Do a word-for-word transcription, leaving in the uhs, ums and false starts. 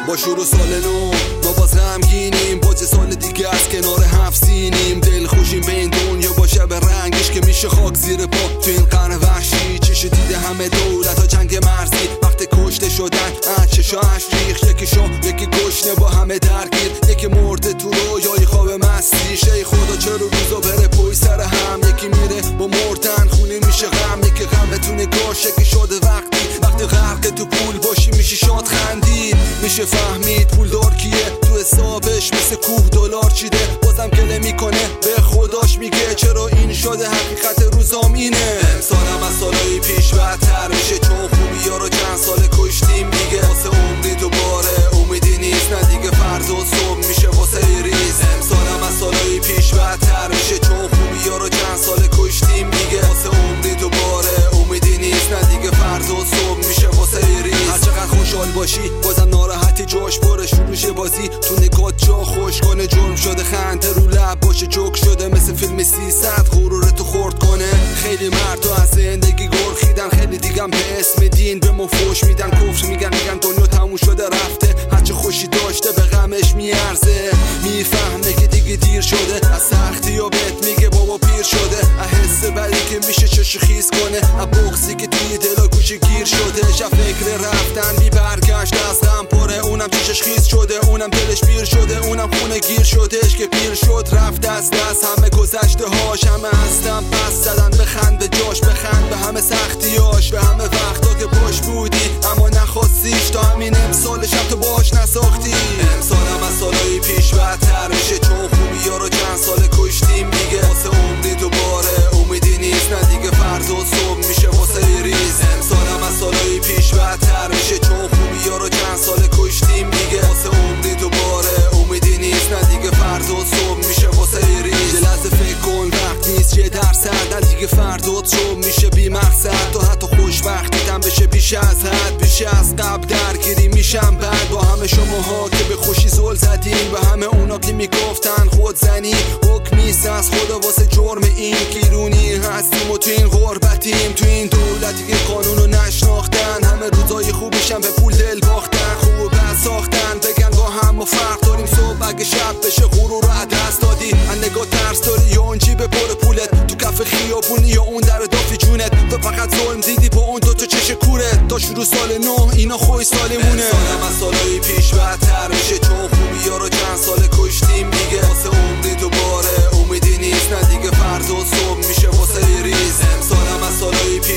با شروع سال نو ما باز غمگینیم، باز سال دیگه از کنار هفت سینیم. دل خوشیم به این دنیا با شب رنگش که میشه خاک زیر پا تو این قرن وحشی. چشو دیده همه دولت ها جنگ مرزی وقت کشته شدن از چشا اش ریخ. یکی شو یکی گشنه با همه درگیر، یکی مرده تو رویای خواب مستی. ای خدا چرا روزا بره پای سر هم، یکی میره با مردن خونی میشه غم. یکی غم بتونه گاش یکی شده وقتی وقتی غرق تو پول باشی میشه شاد خندید. میشه فهمید پول دار کیه تو حسابش مثل کوه دلار چیده. بازم گله میکنه به خداش میگه چرا این شده، حقیقت روزام اینه. امسالم از سالای پیش بدتر میشه چون خوبی ها رو چند سال کشتیم دیگه. واسه عمری دوباره امیدی نیست، نه دیگه فردا صبح میشه واسه ریز. امسالم از سالای پیش بدتر میشه چون خوبی ها رو چند سال کشتیم دیگه. واسه عمری دوباره امیدی نیست، نه دیگه فردا صبح میشه واسه ریز. هر چقدر خوشحال باشی بازم ناراحتی جاش پره. شروع شه بازی تو نگات جا خوش کنه، جرم شده خنده رو لب باشه جوک شده مثل فیلم سیصد غرورتو خورد کنه. خیلی مرد تو از زندگی گرخیدن، خیلی دیگم به اسم دین به ما فوش میدن، کفر میگن میگن دنیا تموم شده رفته. هرچه خوشی داشته به غمش میارزه، میفهمه که دیگه دیر شده. از سختی یا بهت میگه بابا پیر شده. از حس بدی که میشه چشو خیز کنه، از بغضی که توی دلا گوشه گیر شده. شب فکر رفتن بی برگشت از غم پره، اونم چشش خیز شده، اونم دلش پیر شده، اونم خونه گیر شدهش که پیر شد رفت از دست. همه گذشته هاش همه هستم پس زدن، بخند به جاش بخند به همه سختیاش، به همه وقتا که باش بودی اما نخواستیش. تا همین امسال شب تو باش نساختی. امسالم از سالای پیش بدتر میشه چون خوبی ها رو چند سال کشتیم دیگه. واسه عمری دوباره امیدی نیست، نه دیگه فردا صبح میشه واسه ریز. امسالم از سالای پیش بدتر میشه چون خوبی ها رو چند سال کشتیم دیگه. واسه عمری دوباره امیدی نیست، نه دیگه فردا صبح میشه واسه ریز. یه لحظه فکر کن وقت نیست یه درصد، دیگه فردا صبح میشه بی مقصد. تو حتی خوشبختیتم بشه بیش از حد، بیش از قبل درگیری میشم بعد با همه شماها که به خوشی زل زدین، به همه اونا که میگفتن خودزنی حکمیست از خدا واسه جرم این گیرونی هستیم و تو این غربتیم. تو این دولتی که قانونو نشناختن، همه روزای خوبیشم به پول دل باختن. خوب بد ساختن بگن با هم و فرق داریم، صبح اگه شب بشه غرور رو از دست دادی. از نگاه ترس داری یا اون جیب پر پولت، تو کف خیابونی یا اون در دافی جونت. تو فقط ظلم دیدی با اون دوتا چش کورت. تا شروع سال نو اینا خوی سالمونه. امسالم از سالای پیش بدتر میشه چون خوبی ها رو چند سال کشتیم دیگه. واسه عمری دوباره امیدی نیست، نه دیگه فردا صبح میشه واسه ریز. امسالم از سالای پیش